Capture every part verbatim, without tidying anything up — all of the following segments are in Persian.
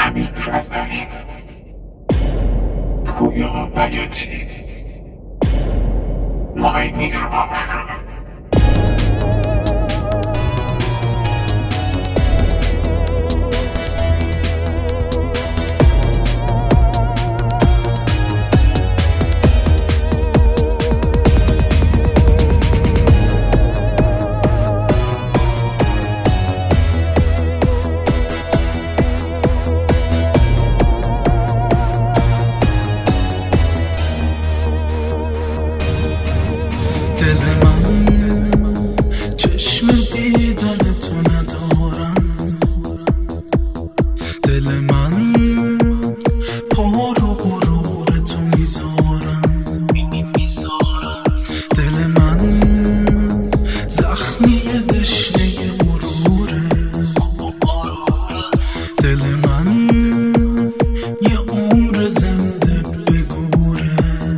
حمید رضوی پویا بیاتی مای میروا دل من چشم دیدن تو ندارم، دل من پا رو غرور تو میذارم، دل من زخمی دشنه مروره، دل من یه عمر زنده بگوره.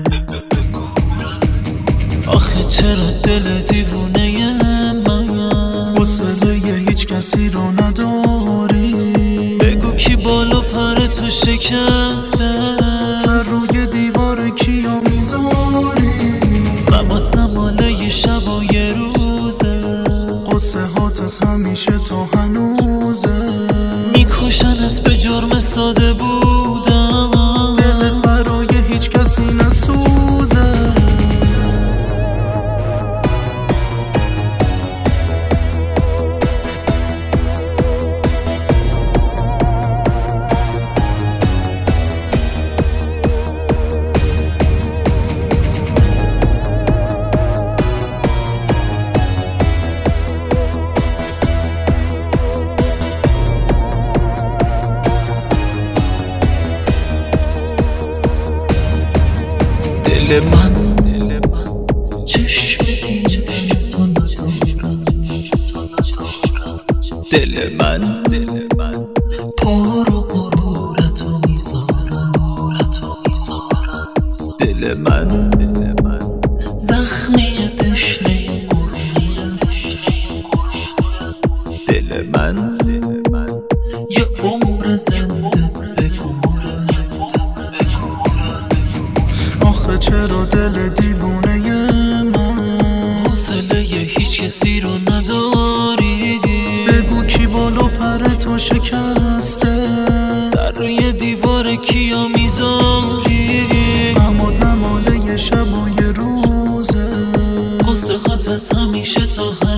آخه چرا دل دیوونه من حوصله هیچ کسی رو نداری؟ بگو کی بالا پر تو شکسته، سر روی دیوار کیا میذاری؟ غمات نماله یه شب و یه روزه، قصه هات از همیشه تا هنوزه، میکشنت به جرم ساده بودم، دلت برای هیچ کسی نسوزه. دل من دل من چشم دیدن تو ندارم، دل من دل من پا رو غرور تو میذارم، دل من دل من زخمی دشنه گوشه، دل من دل من یه عمر زنده بگوره. آخه چرا دل دیوونه من حوصله هیچ کسی رو نداری؟ بگو کی بالا پر تو شکسته، سر روی دیوار کیا میذاری؟ غمات نماله یه شب و یه روزه، قصه هات از همیشه تا